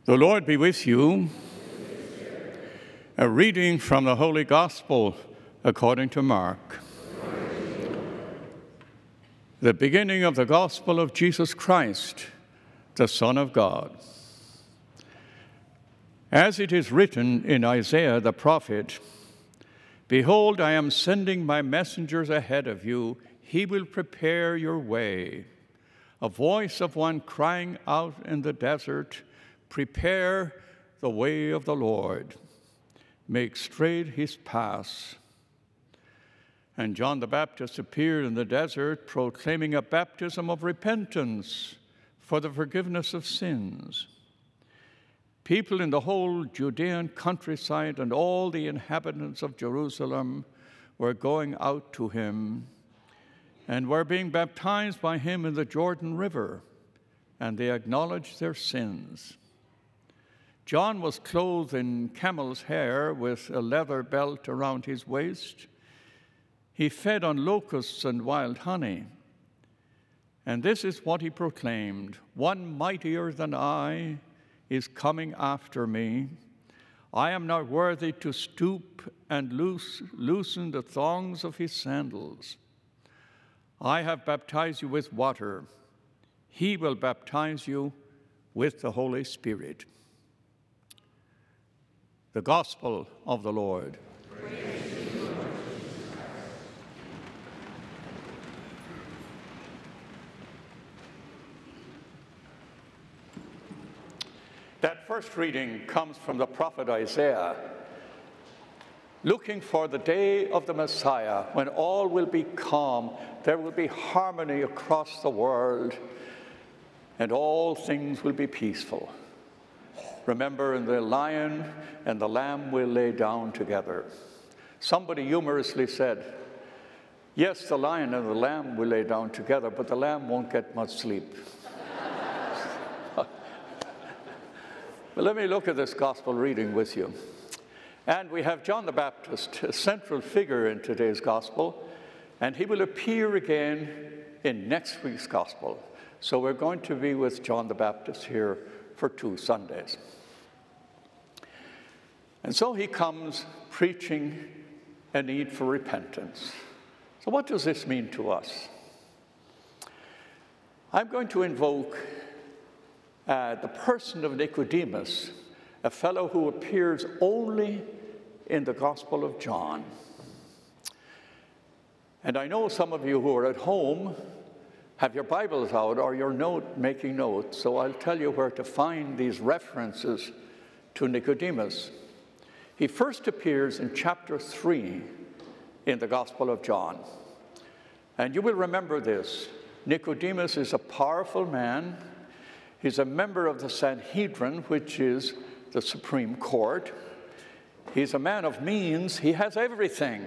The Lord be with you. A reading from the Holy Gospel according to Mark. The beginning of the Gospel of Jesus Christ, the Son of God. As it is written in Isaiah the prophet, "Behold, I am sending my messengers ahead of you. He will prepare your way. A voice of one crying out in the desert, prepare the way of the Lord. Make straight his paths." And John the Baptist appeared in the desert, proclaiming a baptism of repentance for the forgiveness of sins. People in the whole Judean countryside and all the inhabitants of Jerusalem were going out to him and were being baptized by him in the Jordan River, and they acknowledged their sins. John was clothed in camel's hair with a leather belt around his waist. He fed on locusts and wild honey. And this is what he proclaimed: "One mightier than I is coming after me. I am not worthy to stoop and loosen the thongs of his sandals. I have baptized you with water. He will baptize you with the Holy Spirit." The Gospel of the Lord. Praise you, Lord. That first reading comes from the prophet Isaiah, looking for the day of the Messiah when all will be calm, there will be harmony across the world, and all things will be peaceful. Remember, the lion and the lamb will lay down together. Somebody humorously said, yes, the lion and the lamb will lay down together, but the lamb won't get much sleep. But let me look at this gospel reading with you. And we have John the Baptist, a central figure in today's gospel, and he will appear again in next week's gospel. So we're going to be with John the Baptist here for 2 Sundays. And so he comes preaching a need for repentance. So what does this mean to us? I'm going to invoke the person of Nicodemus, a fellow who appears only in the Gospel of John. And I know some of you who are at home have your Bibles out or you're making notes, so I'll tell you where to find these references to Nicodemus. He first appears in chapter 3 in the Gospel of John. And you will remember this. Nicodemus is a powerful man. He's a member of the Sanhedrin, which is the Supreme Court. He's a man of means. He has everything.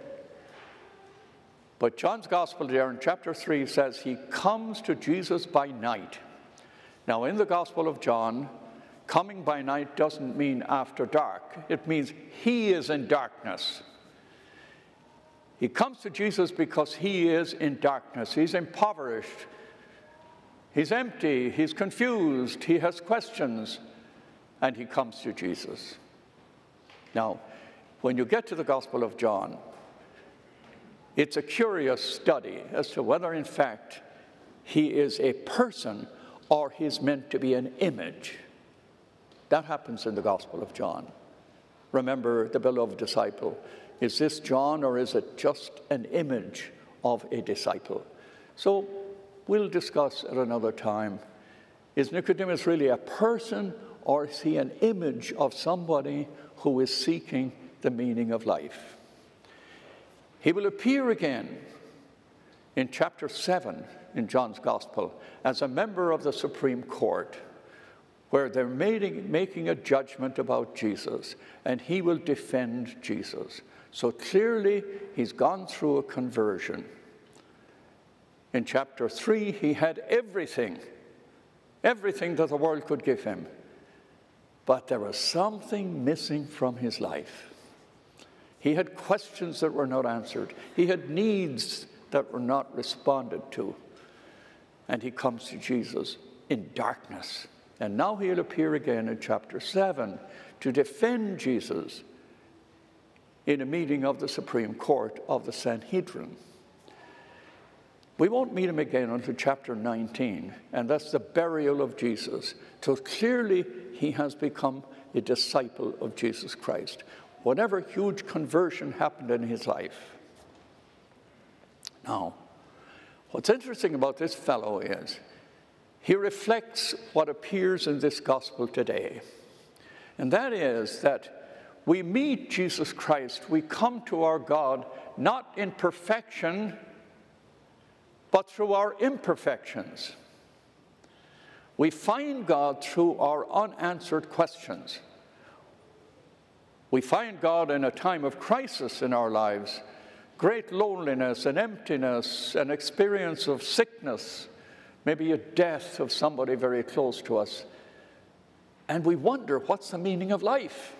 But John's Gospel there in chapter 3 says he comes to Jesus by night. Now, in the Gospel of John, coming by night doesn't mean after dark. It means he is in darkness. He comes to Jesus because he is in darkness. He's impoverished. He's empty. He's confused. He has questions. And he comes to Jesus. Now, when you get to the Gospel of John, it's a curious study as to whether, in fact, he is a person or he's meant to be an image. That happens in the Gospel of John. Remember the beloved disciple. Is this John or is it just an image of a disciple? So we'll discuss at another time. Is Nicodemus really a person or is he an image of somebody who is seeking the meaning of life? He will appear again in chapter 7 in John's Gospel as a member of the Supreme Court, where they're making a judgment about Jesus, and he will defend Jesus. So clearly, he's gone through a conversion. In chapter 3, he had everything that the world could give him. But there was something missing from his life. He had questions that were not answered. He had needs that were not responded to. And he comes to Jesus in darkness. And now he'll appear again in chapter 7 to defend Jesus in a meeting of the Supreme Court of the Sanhedrin. We won't meet him again until chapter 19, and that's the burial of Jesus. So clearly he has become a disciple of Jesus Christ. Whatever huge conversion happened in his life. Now, what's interesting about this fellow is he reflects what appears in this gospel today. And that is that we meet Jesus Christ, we come to our God not in perfection, but through our imperfections. We find God through our unanswered questions. We find God in a time of crisis in our lives, great loneliness and emptiness, an experience of sickness, maybe a death of somebody very close to us. And we wonder, what's the meaning of life?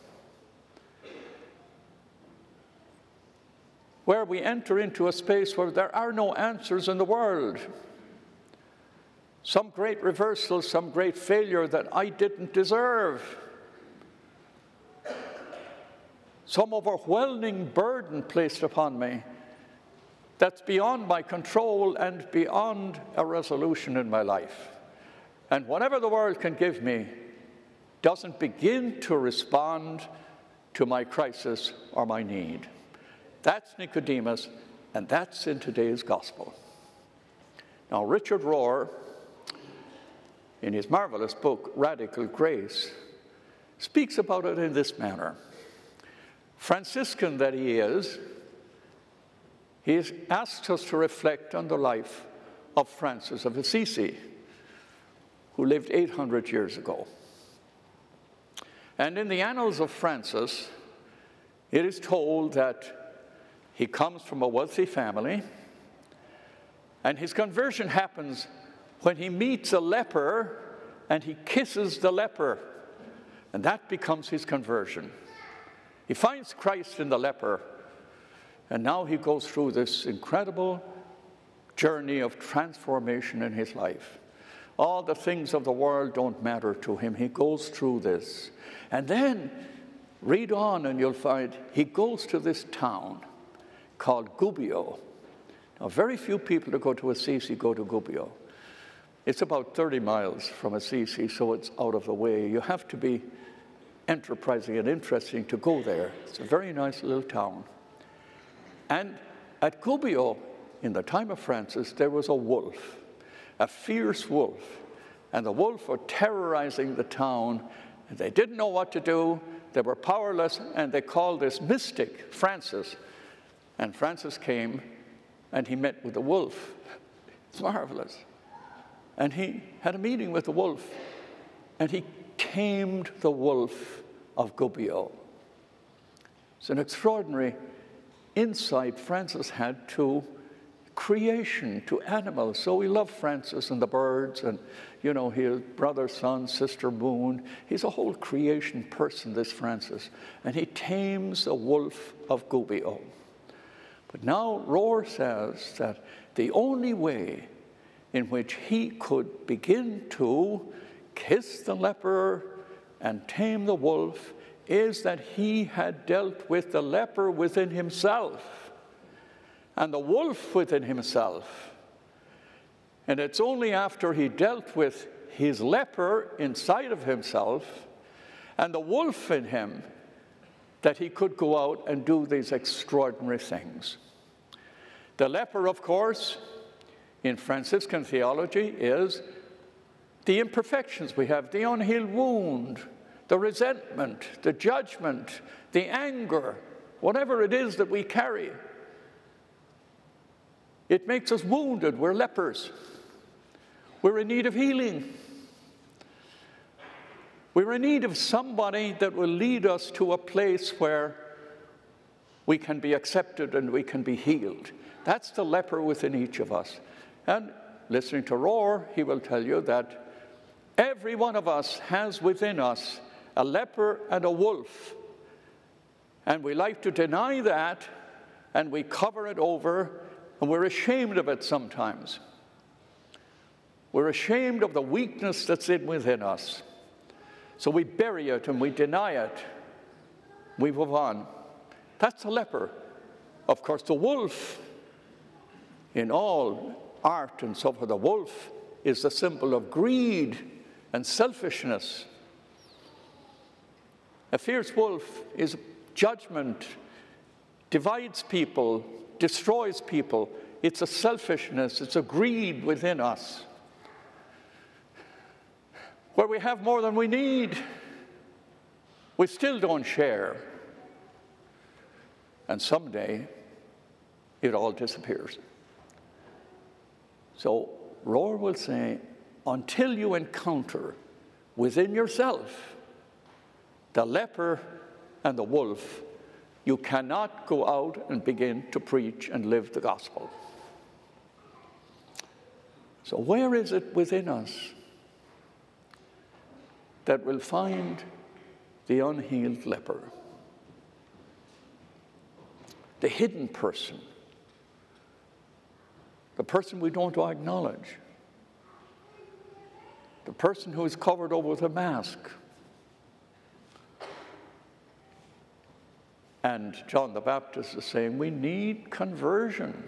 Where we enter into a space where there are no answers in the world. Some great reversal, some great failure that I didn't deserve. Some overwhelming burden placed upon me that's beyond my control and beyond a resolution in my life. And whatever the world can give me doesn't begin to respond to my crisis or my need. That's Nicodemus, and that's in today's gospel. Now, Richard Rohr, in his marvelous book, Radical Grace, speaks about it in this manner. Franciscan that he asks us to reflect on the life of Francis of Assisi, who lived 800 years ago. And in the Annals of Francis, it is told that he comes from a wealthy family, and his conversion happens when he meets a leper and he kisses the leper, and that becomes his conversion. He finds Christ in the leper, and now he goes through this incredible journey of transformation in his life. All the things of the world don't matter to him. He goes through this. And then read on and you'll find he goes to this town called Gubbio. Now, very few people who go to Assisi go to Gubbio. It's about 30 miles from Assisi, so it's out of the way. You have to be enterprising and interesting to go there. It's a very nice little town. And at Gubbio, in the time of Francis, there was a wolf, a fierce wolf. And the wolf were terrorizing the town. And they didn't know what to do. They were powerless, and they called this mystic Francis. And Francis came, and he met with the wolf. It's marvelous. And he had a meeting with the wolf, and he tamed the wolf of Gubbio. It's an extraordinary insight Francis had to creation, to animals. So we love Francis and the birds, and, you know, his brother, sun, sister, moon. He's a whole creation person, this Francis. And he tames the wolf of Gubbio. But now Rohr says that the only way in which he could begin to kiss the leper and tame the wolf is that he had dealt with the leper within himself and the wolf within himself. And it's only after he dealt with his leper inside of himself and the wolf in him that he could go out and do these extraordinary things. The leper, of course, in Franciscan theology is the imperfections we have, the unhealed wound, the resentment, the judgment, the anger, whatever it is that we carry. It makes us wounded. We're lepers. We're in need of healing. We're in need of somebody that will lead us to a place where we can be accepted and we can be healed. That's the leper within each of us. And listening to Rohr, he will tell you that every one of us has within us a leper and a wolf. And we like to deny that, and we cover it over, and we're ashamed of it sometimes. We're ashamed of the weakness that's within us. So we bury it and we deny it. We move on. That's a leper. Of course, the wolf, in all art and so forth, the wolf is the symbol of greed and selfishness. A fierce wolf is judgment, divides people, destroys people. It's a selfishness, it's a greed within us. Where we have more than we need, we still don't share. And someday, it all disappears. So, Rohr will say, until you encounter within yourself the leper and the wolf, you cannot go out and begin to preach and live the gospel. So where is it within us that will find the unhealed leper? The hidden person. The person we don't acknowledge. The person who is covered over with a mask. And John the Baptist is saying we need conversion.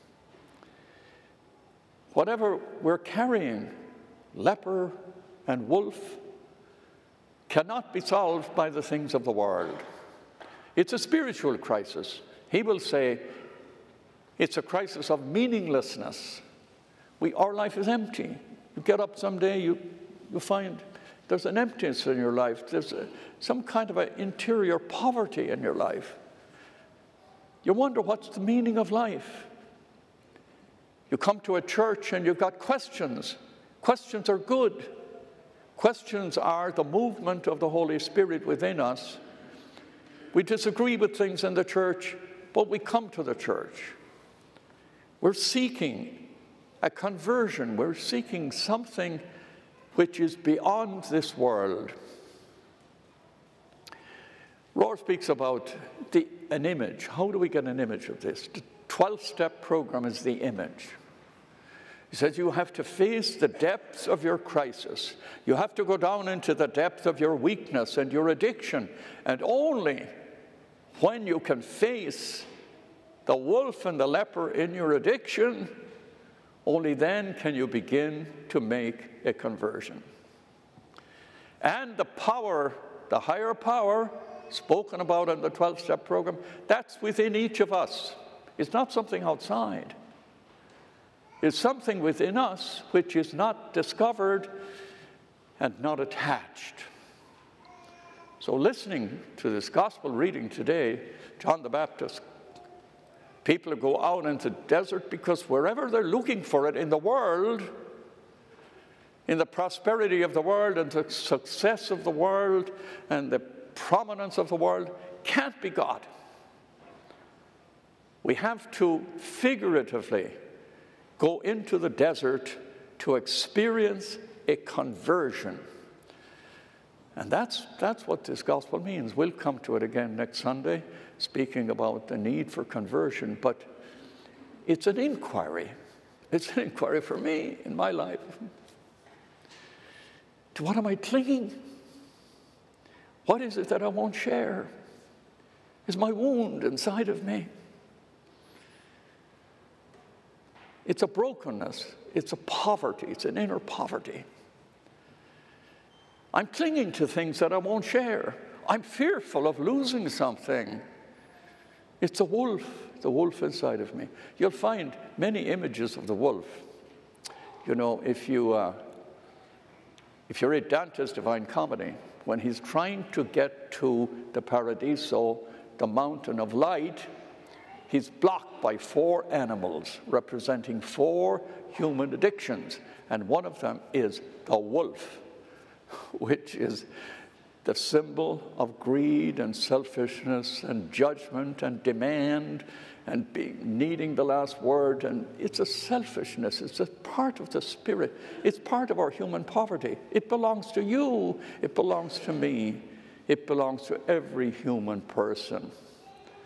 Whatever we're carrying, leper and wolf, cannot be solved by the things of the world. It's a spiritual crisis. He will say it's a crisis of meaninglessness. Our life is empty. You get up someday, you find there's an emptiness in your life. There's some kind of an interior poverty in your life. You wonder what's the meaning of life. You come to a church and you've got questions. Questions are good. Questions are the movement of the Holy Spirit within us. We disagree with things in the church, but we come to the church. We're seeking a conversion. We're seeking something which is beyond this world. Rohr speaks about an image. How do we get an image of this? The 12-step program is the image. He says you have to face the depths of your crisis. You have to go down into the depth of your weakness and your addiction. And only when you can face the wolf and the leper in your addiction, only then can you begin to make a conversion. And the power, the higher power, spoken about in the 12-step program, that's within each of us. It's not something outside. It's something within us which is not discovered and not attached. So listening to this gospel reading today, John the Baptist, people go out into the desert because wherever they're looking for it in the world, in the prosperity of the world and the success of the world and the prominence of the world, can't be God. We have to figuratively go into the desert to experience a conversion. And that's what this gospel means. We'll come to it again next Sunday, speaking about the need for conversion, but it's an inquiry. It's an inquiry for me in my life. To what am I clinging? What is it that I won't share? Is my wound inside of me? It's a brokenness. It's a poverty. It's an inner poverty. I'm clinging to things that I won't share. I'm fearful of losing something. It's a wolf inside of me. You'll find many images of the wolf. You know, if you read Dante's Divine Comedy, when he's trying to get to the Paradiso, the mountain of light, he's blocked by 4 animals representing 4 human addictions. And one of them is the wolf, which is the symbol of greed and selfishness and judgment and demand and needing the last word. And it's a selfishness. It's a part of the spirit. It's part of our human poverty. It belongs to you. It belongs to me. It belongs to every human person.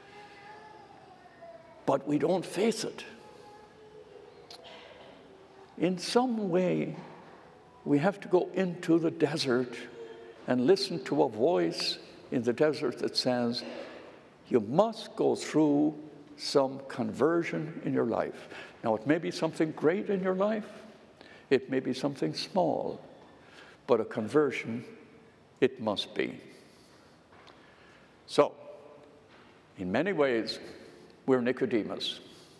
But we don't face it. in some way, we have to go into the desert and listen to a voice in the desert that says, you must go through some conversion in your life. Now, it may be something great in your life. It may be something small. But a conversion, it must be. So, in many ways, we're Nicodemus.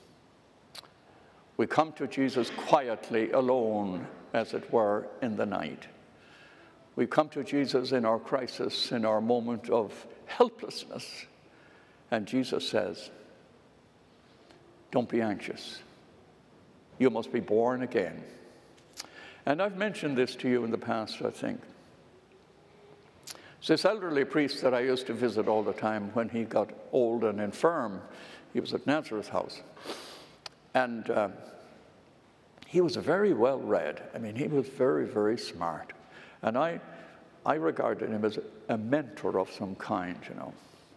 We come to Jesus quietly, alone, as it were, in the night. We come to Jesus in our crisis, in our moment of helplessness. And Jesus says, don't be anxious. You must be born again. And I've mentioned this to you in the past, I think. It's this elderly priest that I used to visit all the time when he got old and infirm. He was at Nazareth House. And he was very well read. I mean, he was very, very smart. And I regarded him as a mentor of some kind, you know.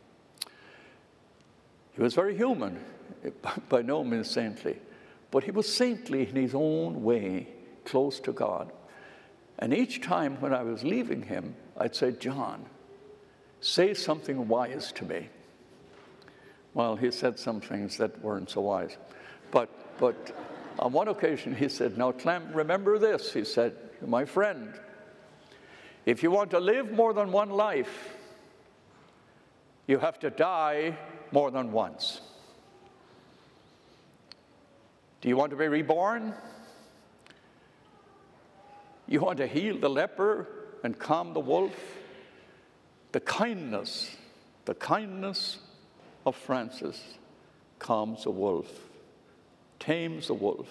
He was very human, by no means saintly. But he was saintly in his own way, close to God. And each time when I was leaving him, I'd say, John, say something wise to me. Well, he said some things that weren't so wise. But on one occasion he said, now Clem, remember this, he said, my friend, if you want to live more than one life, you have to die more than once. Do you want to be reborn? You want to heal the leper and calm the wolf? The kindness of Francis calms the wolf, tames the wolf.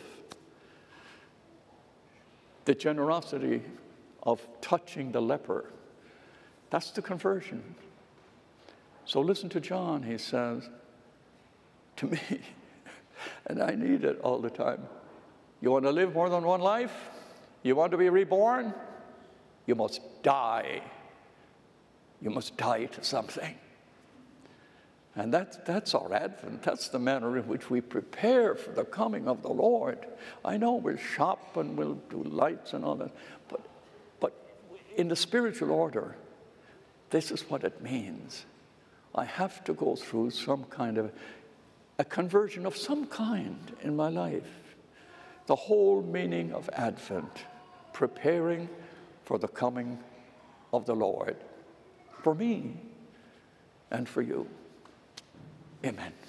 The generosity of touching the leper, that's the conversion. So listen to John, he says to me, and I need it all the time. You want to live more than one life? You want to be reborn? You must die. You must die to something. And that's our Advent. That's the manner in which we prepare for the coming of the Lord. I know we'll shop and we'll do lights and all that, but in the spiritual order, this is what it means. I have to go through some kind of a conversion of some kind in my life. The whole meaning of Advent, preparing for the coming of the Lord, for me and for you. Amen.